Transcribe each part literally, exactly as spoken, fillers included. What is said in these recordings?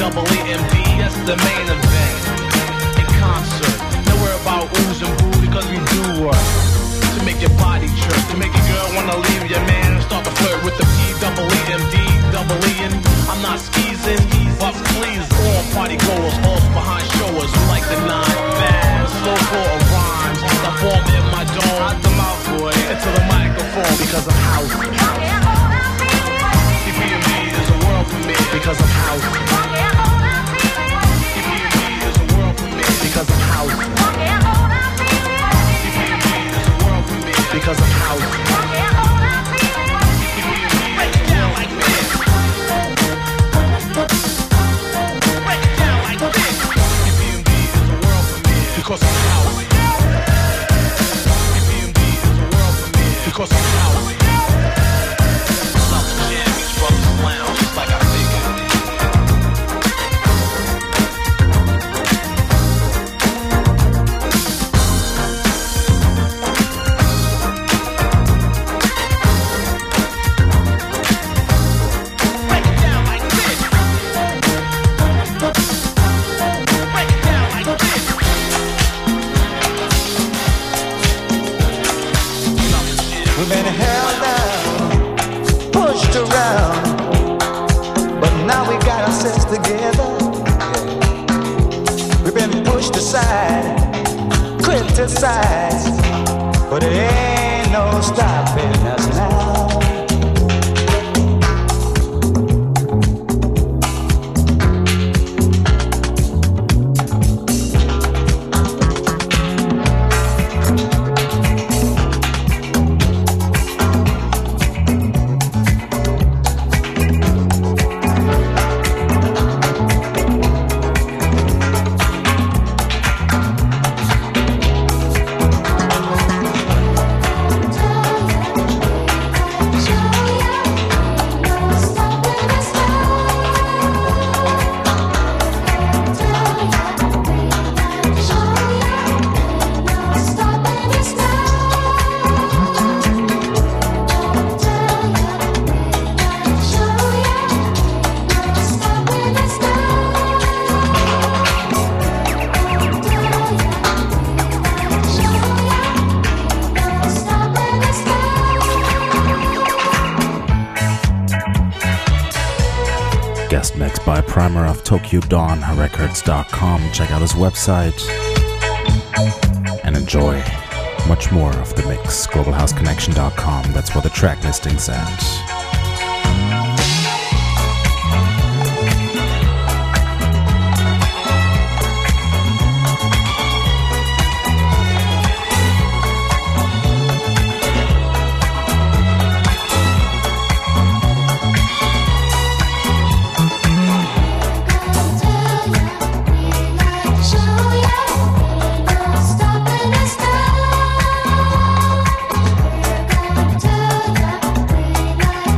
double E M D, that's the main event. In concert, no worry about oohs and boo because we do work to make your body jerk, to make your girl wanna leave your man and start to flirt with the P double E M D, double E-ing. I'm not skeezing, but please, all party goers, all behind showers who like the nine fast, slow flow of rhymes that form in my dome. Out the mouth, boy, into the microphone because I'm house. C P M D is a world premiere because I'm house. C P M D is a world premiere because I'm house. C P M D is a world premiere because I'm house. Because I'm house. C P M D is a world premiere because I'm house. South Jam, each brother's lounge, just like I We've been held down, pushed around, but now we got ourselves together. We've been pushed aside, criticized, but it ain't no stopping us now. Guest mix by Primer of Tokyo Dawn Records dot com. Check out his website and enjoy much more of the mix. Global House Connection dot com. That's where the track listing's at. Stop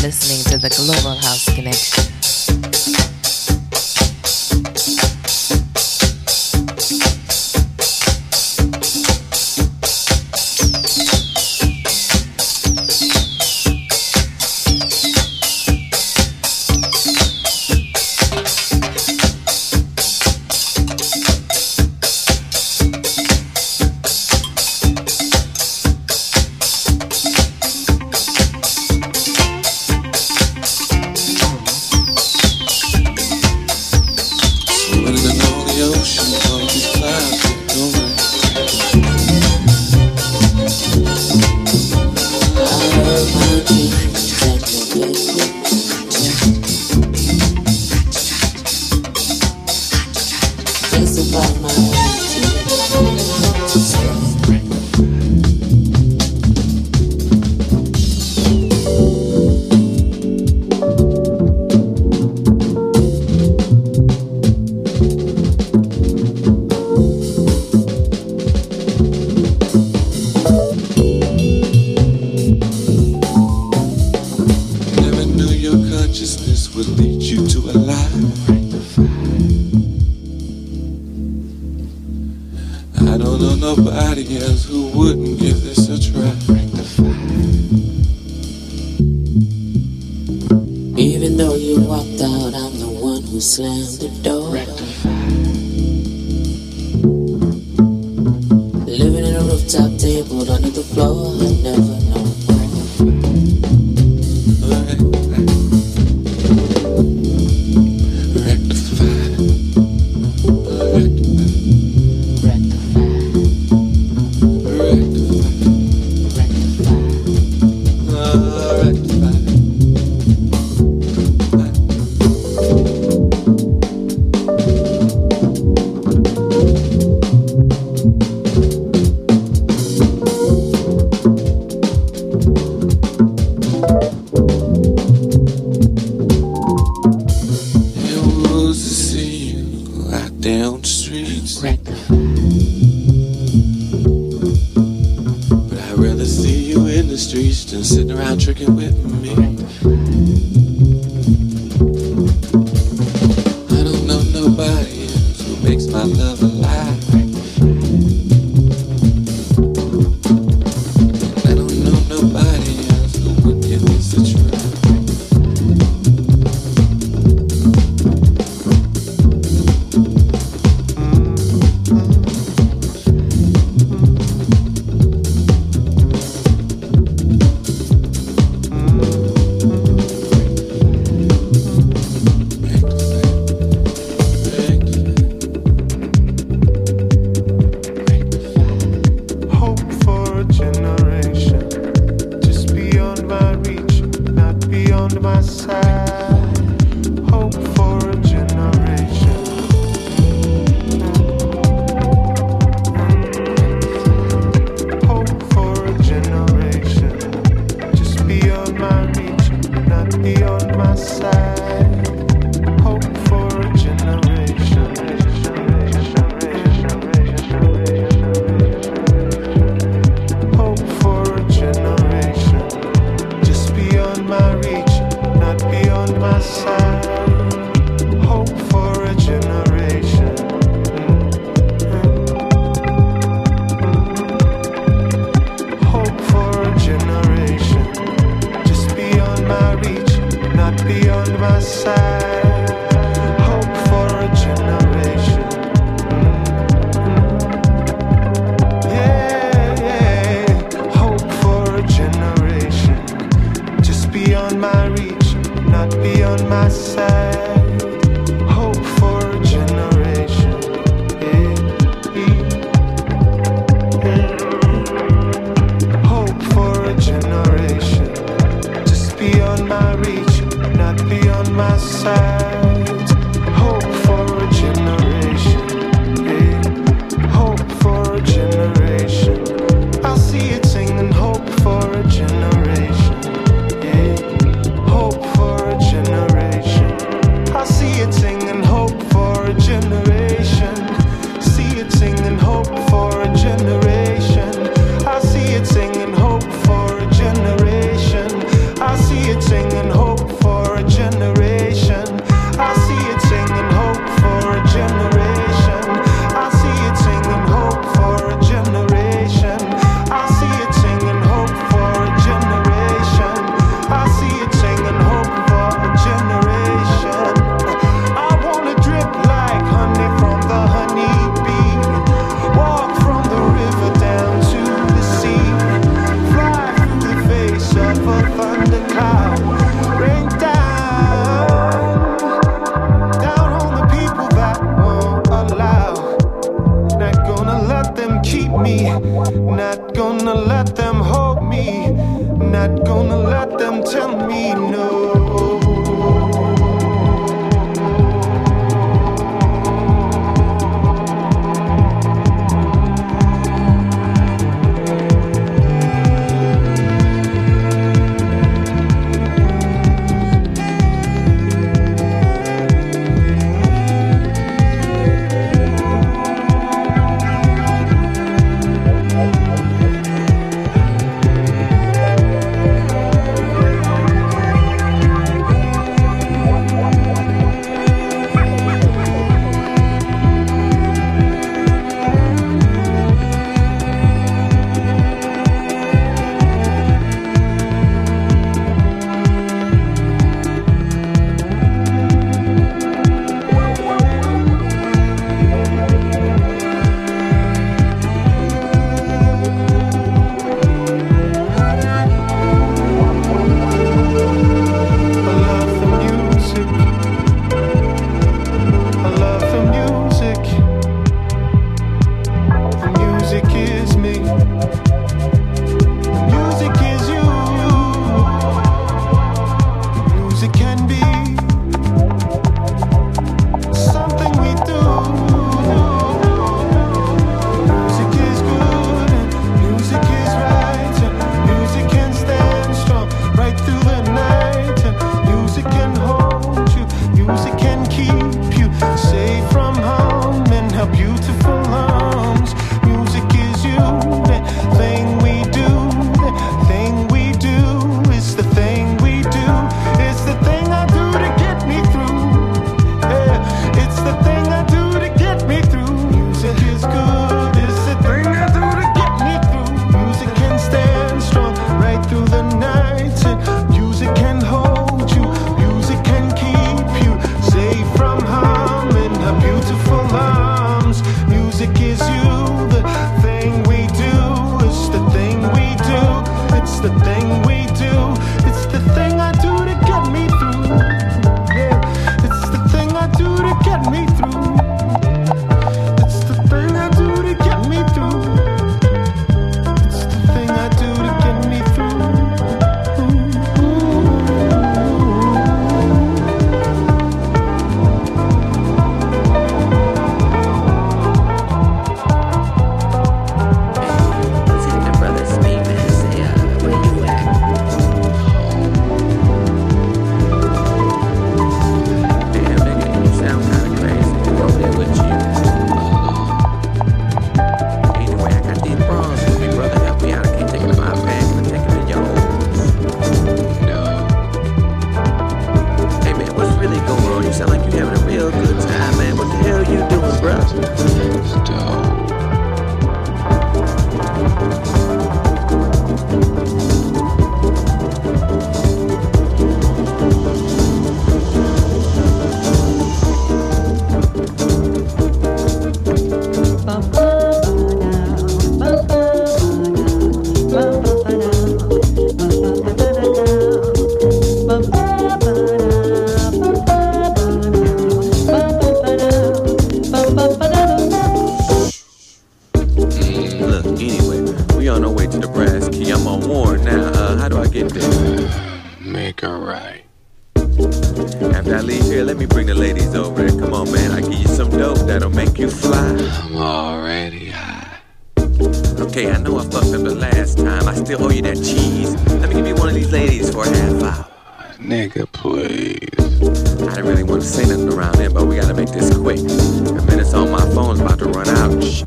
listening to the Global House Connection. Singing hope nigga, please. I didn't really want to say nothing around there, but we gotta make this quick. The minutes on my phone's about to run out. Shh.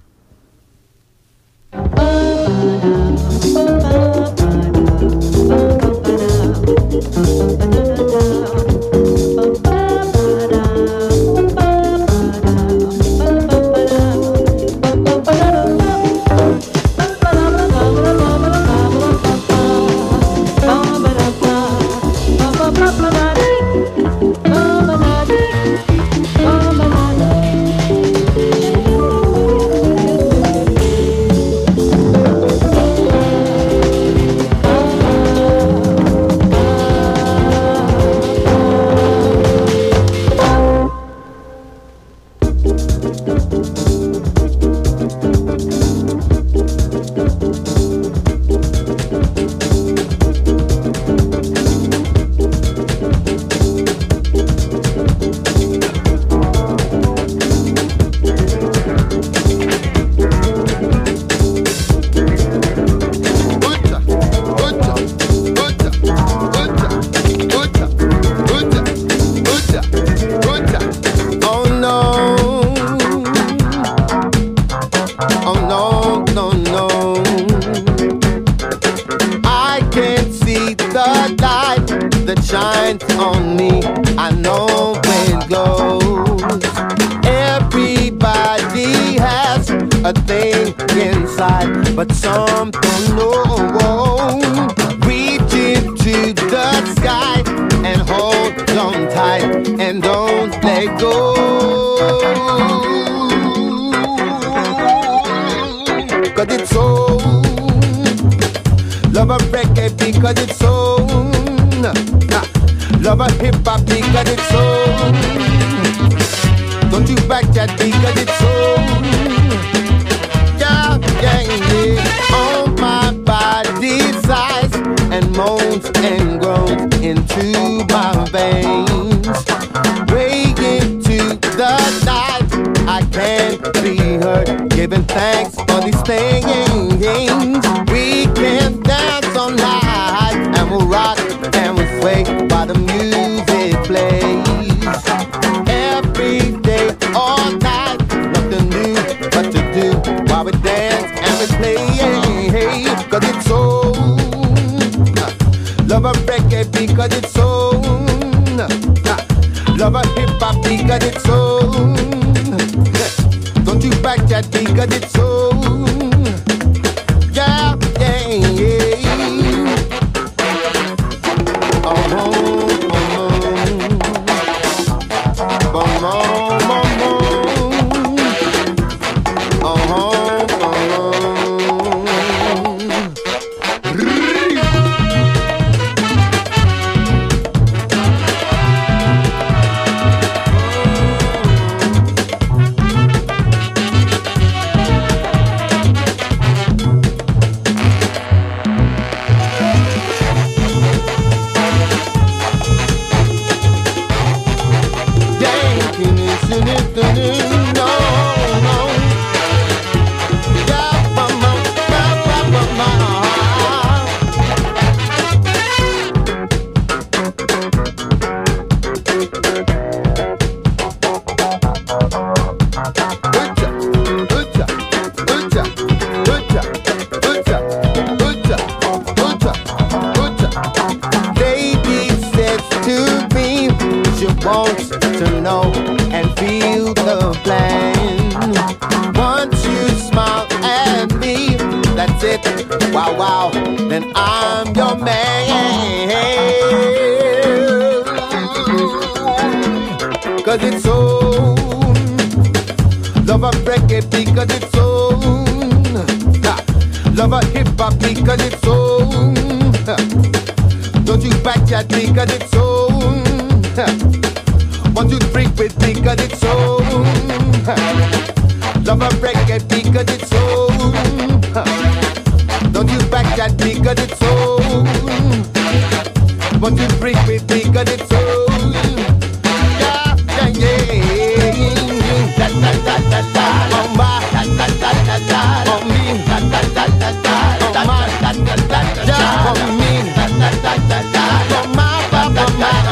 Oh, my,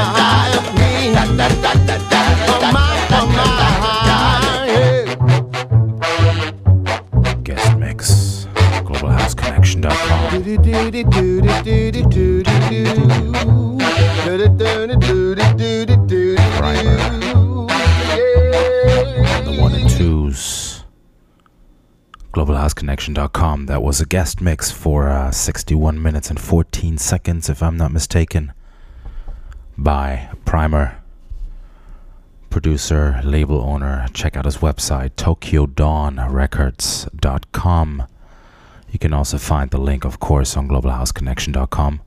global house connection dot com. That was a guest mix for uh, sixty-one minutes and fourteen seconds, if I'm not mistaken, by Primer, producer, label owner. Check out his website, Tokyo Dawn Records dot com. You can also find the link, of course, on global house connection dot com.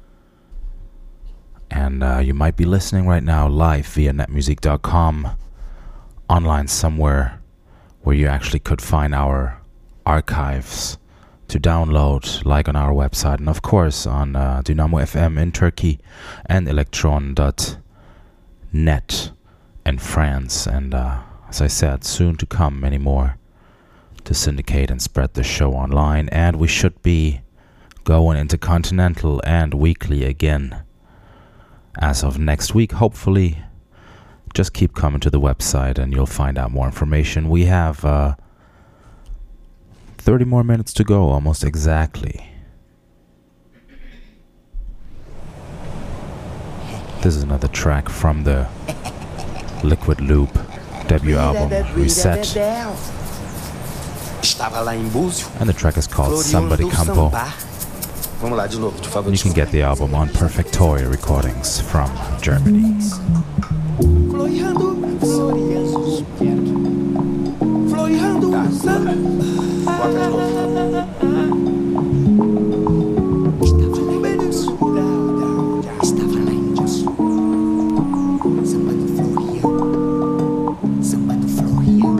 And uh, you might be listening right now live via net music dot com, online somewhere where you actually could find our archives to download, like on our website, and of course on uh, Dynamo F M in Turkey and electron dot net in France. And uh, as I said, soon to come many more to syndicate and spread the show online. And we should be going intercontinental and weekly again as of next week, hopefully. Just keep coming to the website and you'll find out more information. We have uh, thirty more minutes to go, almost exactly. This is another track from the Liquid Loop debut album, Reset. And the track is called Somebody Campo. You can get the album on Perfect Toy Recordings from Germany. Floreando, floreando, floreando, samba. Estava lá em Índios, samba do Florian, samba do Florian.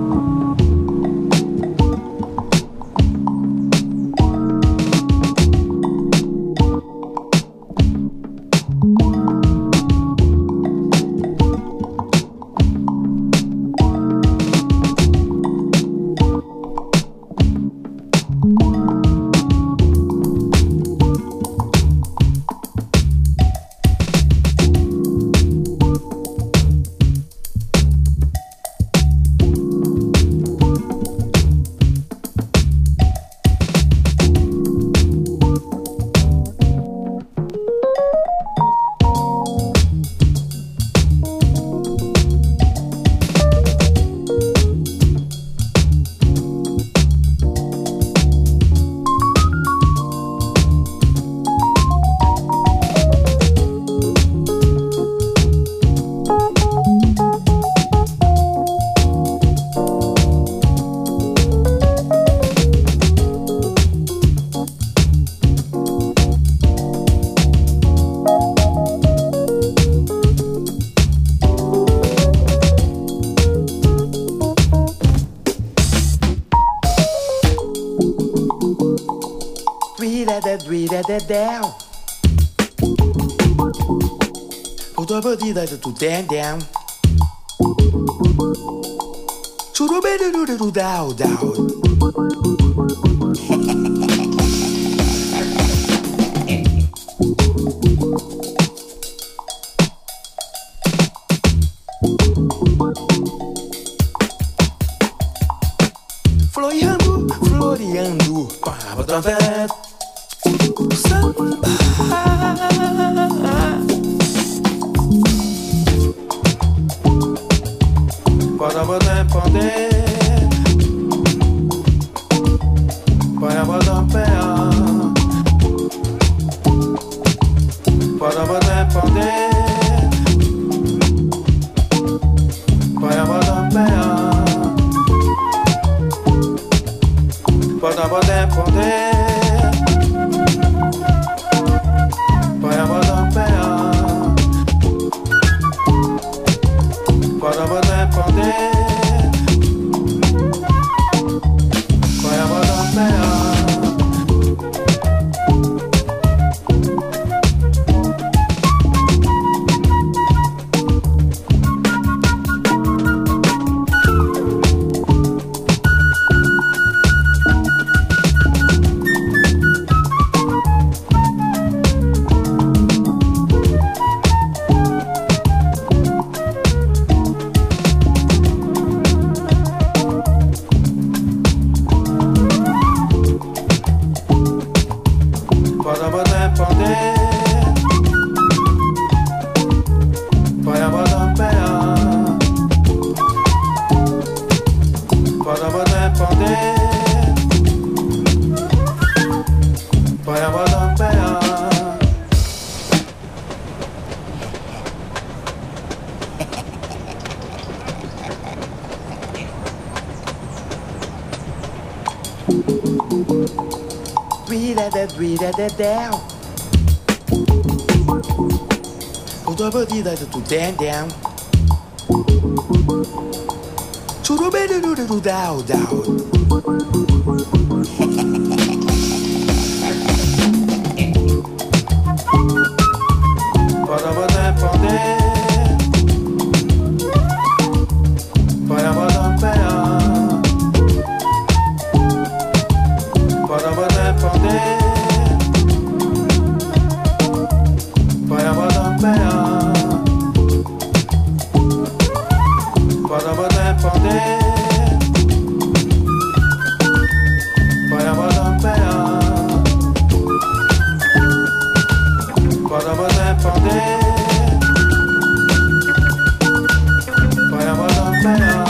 Down. Put up a deal to down down. To the bed to do down down. Floreando, floreando, para dançar. Samba. Para botar poder, para botar pé, para botar poder, para botar pé, para botar poder. Breathe at that, breathe at that down. Oh, the body that to down down. To the bed to do down down. Para poder poder. Para poder pegar. Para poder poder. Para poder pegar. Para poder poder. Para poder pegar. Para poder poder. Para poder pegar.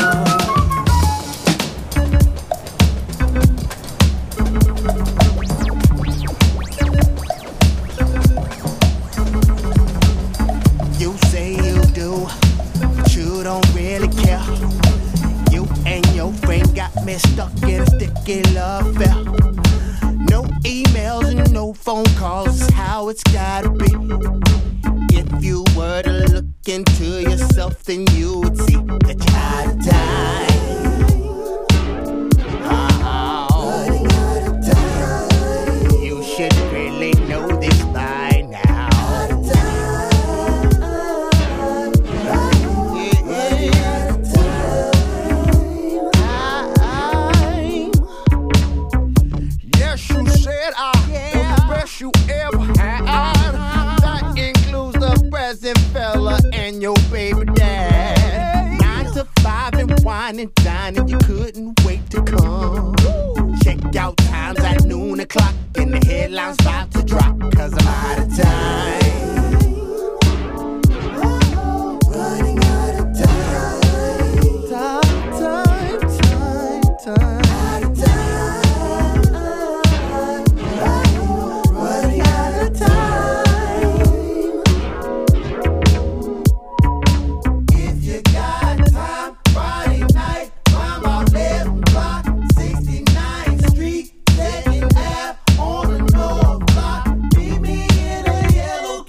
You say you do, but you don't really care. You and your friend got me stuck in a sticky love affair. No emails and no phone calls is how it's gotta be. If you were to look into yourself, then you would see that you're out of time. Running out of time. You should really know this by now. Out of time. Running out of time. Yes, you said I was the best you ever had. That includes the present fella and your baby dad. Nine to five and wine and dining, you couldn't wait to come. Check out times at noon o'clock and the headlines about to drop, cause I'm out of time. Running out of time. Time, time, time, time. Out of time. Running out of time. If you got time, Friday night, I'm out eleven block, sixty-ninth Street, second Ave on the north block. Meet me in a yellow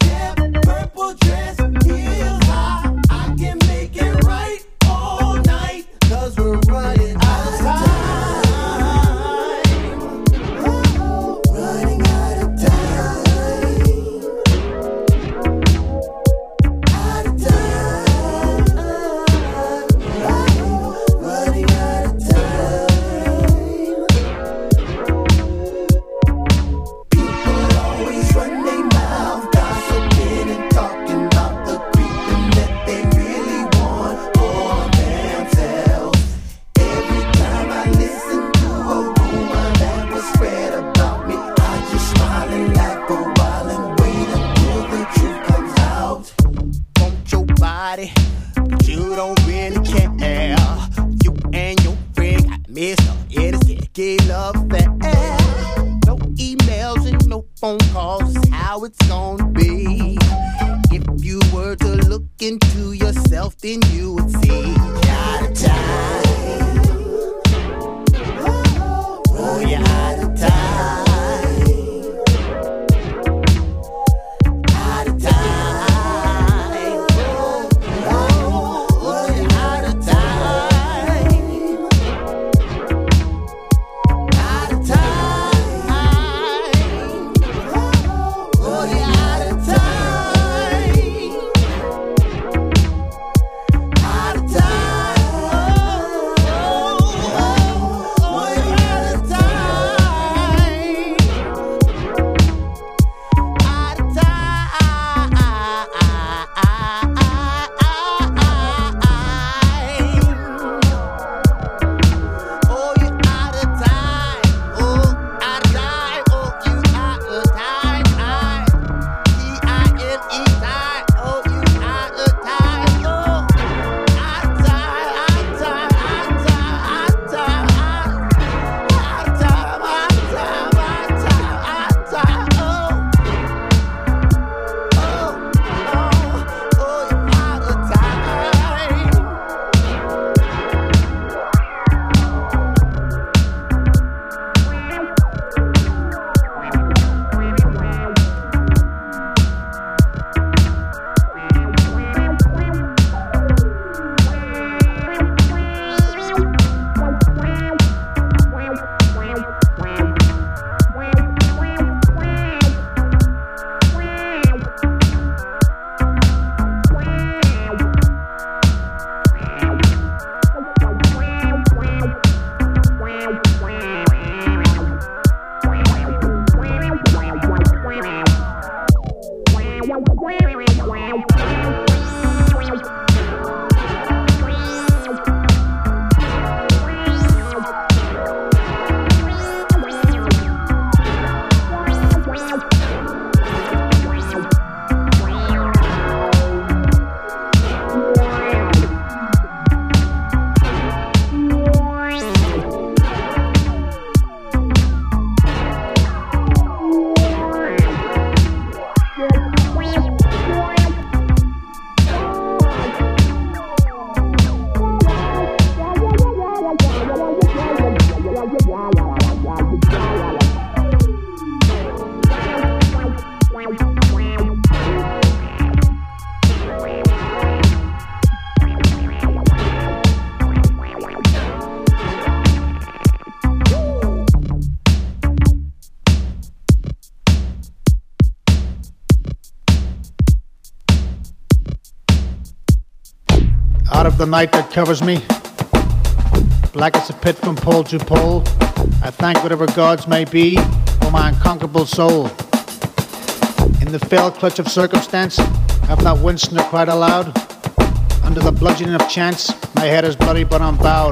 the night that covers me. Black as a pit from pole to pole. I thank whatever gods may be for my unconquerable soul. In the fell clutch of circumstance, I've not winced nor cried aloud. Under the bludgeoning of chance, my head is bloody but unbowed.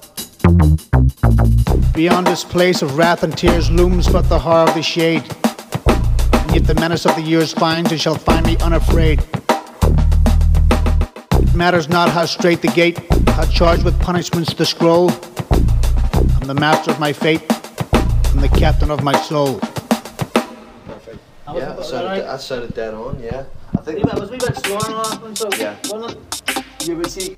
Beyond this place of wrath and tears looms but the horror of the shade. And yet the menace of the years finds and shall find me unafraid. It matters not how straight the gate, how charged with punishments the scroll. I'm the master of my fate, I'm the captain of my soul. Perfect. Yeah, that sounded, that sounded dead on, yeah. I think it was a wee bit slower on the last one, so yeah. wasn't it? You would see.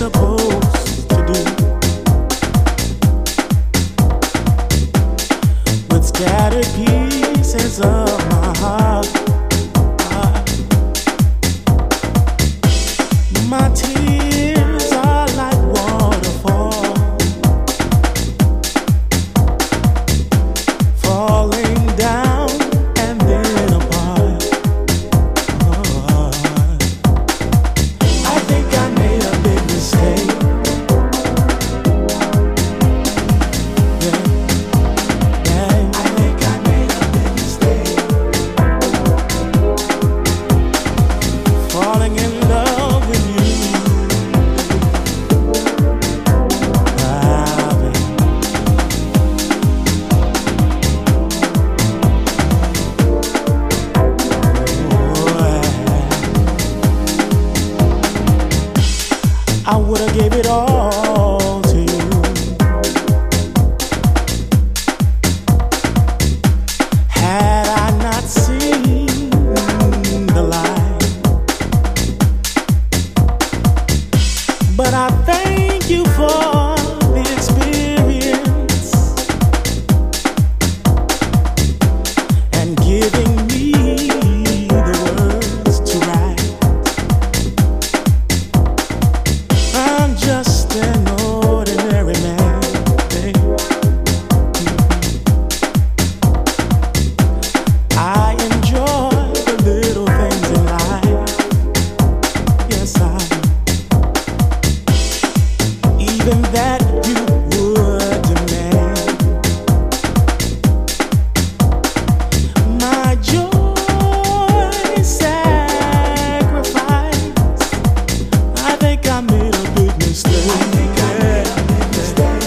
supposed to do. With scattered pieces of my heart, heart. My tears are like waterfall, falling down and then apart. Oh, I think I made a big mistake. Yeah, yeah, I think I made a big mistake. Falling in love with you. I would've gave it all to you. Had I not seen the light. But I thank you for the experience and giving me the words to write. I'm just an ordinary man, babe. I enjoy the little things in life. Yes, I even that you would demand. My joy sacrifice. I think I made a big mistake. I think I made a big mistake.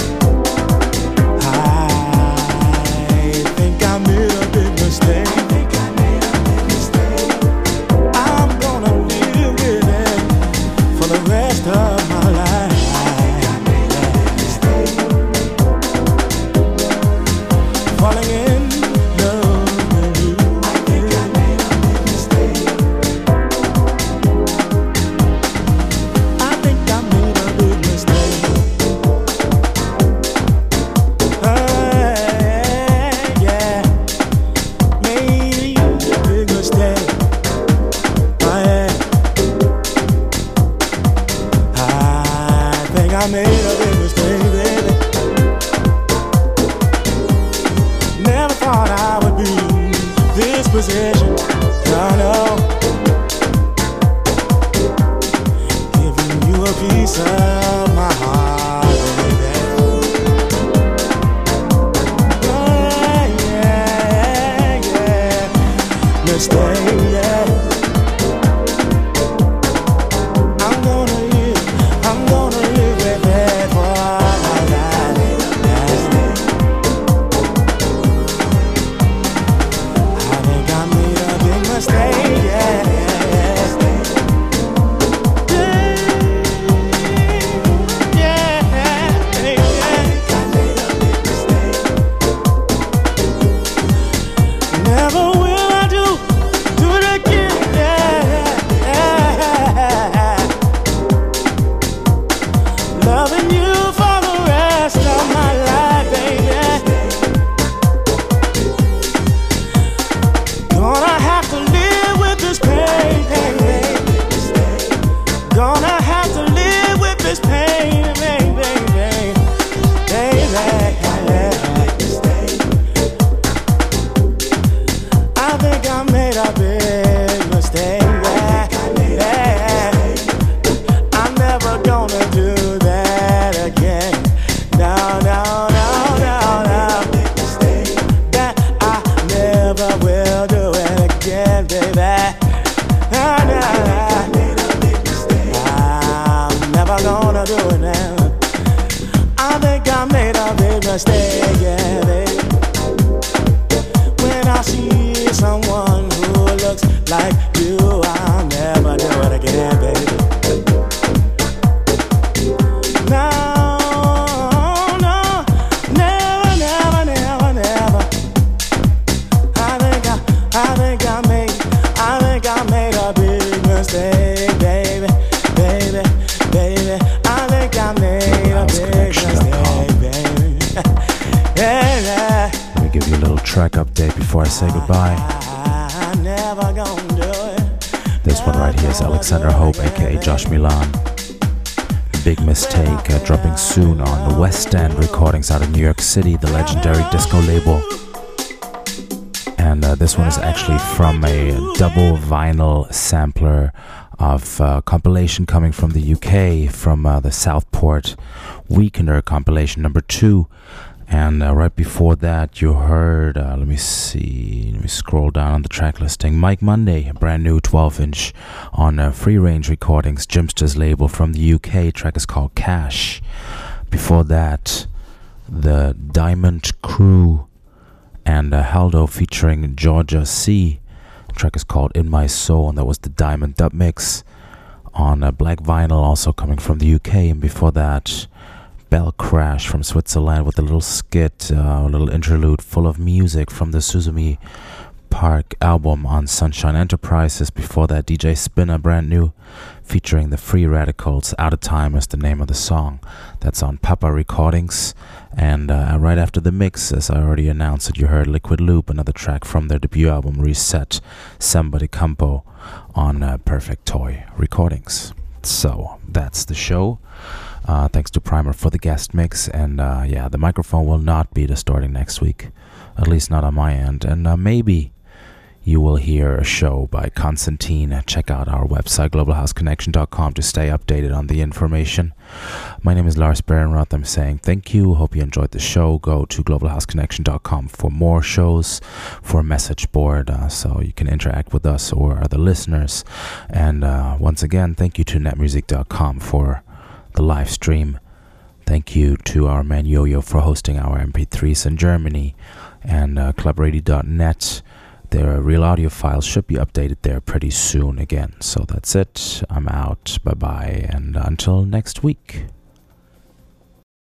I think I made a big mistake. I think I made a big mistake. I'm gonna live with it for the rest of my life. I think I made a big mistake. Falling in love with you. I think I made a big mistake. I think I made a big mistake. Hey, yeah, made a big mistake. Oh, yeah. I think I made a big mistake, baby. Never thought I would be in this position. No, no. Giving you a piece of my heart, baby. Yeah, yeah, yeah. Mistake, yeah. I'm gonna live, I'm gonna live with it for my life. I think I made a big mistake, yeah, yeah, yeah, yeah. Never will I do, do it again, yeah. Loving you for the rest of my life, baby. Gonna have to live with this pain, baby. Gonna have to live with this pain, baby, baby, baby. I think I made a big mistake, yeah, yeah. I'm never gonna do that again. No, no, no, no, no. That I never will do it again, baby. No, no, I'm never gonna do it now. I think I made a big mistake, yeah, baby. When I see someone who looks like you, I'll never do it again, baby. No, no, never, never, never, never. I think I, I think I made, I think I made a big mistake, baby, baby, baby. baby. I think I made a big mistake, baby. Yeah, yeah. Let me give you a little track update before I say goodbye. I'm never gonna do it. This one right here is Alexander Hope, aka Josh Milan. Big Mistake, uh, dropping soon on the West End Recordings out of New York City, the legendary disco label. And uh, this one is actually from a double vinyl sampler of uh, compilation coming from the U K, from uh, the Southport Weakener compilation number two. And uh, right before that, you heard, uh, let me see, let me scroll down on the track listing, Mike Monday, a brand new twelve inch on uh, Free Range Recordings, Jimster's label from the U K. Track is called Cash. Before that, the Diamond Crew and uh, Haldo featuring Georgia C. The track is called In My Soul, and that was the Diamond Dub Mix on uh, Black Vinyl, also coming from the U K. And before that, Bell Crash from Switzerland with a little skit, uh, a little interlude full of music from the Suzumi Park album on Sunshine Enterprises. Before that, D J Spinner, brand new, featuring the Free Radicals. Out of Time is the name of the song. That's on Papa Recordings. And uh, right after the mix, as I already announced, that you heard Liquid Loop, another track from their debut album, Reset, Somebody Campo, on uh, Perfect Toy Recordings. So that's the show. Uh, thanks to Primer for the guest mix, and uh, yeah, the microphone will not be distorting next week, at least not on my end, and uh, maybe you will hear a show by Constantine. Check out our website, global house connection dot com, to stay updated on the information. My name is Lars Behrenroth. I'm saying thank you. Hope you enjoyed the show. Go to global house connection dot com for more shows, for a message board, uh, so you can interact with us or other listeners. And uh, once again, thank you to net music dot com for the live stream. Thank you to our man Yo-Yo for hosting our M P threes in Germany, and uh, club radio dot net. Their real audio files should be updated there pretty soon again. So that's it. I'm out. Bye bye, and until next week.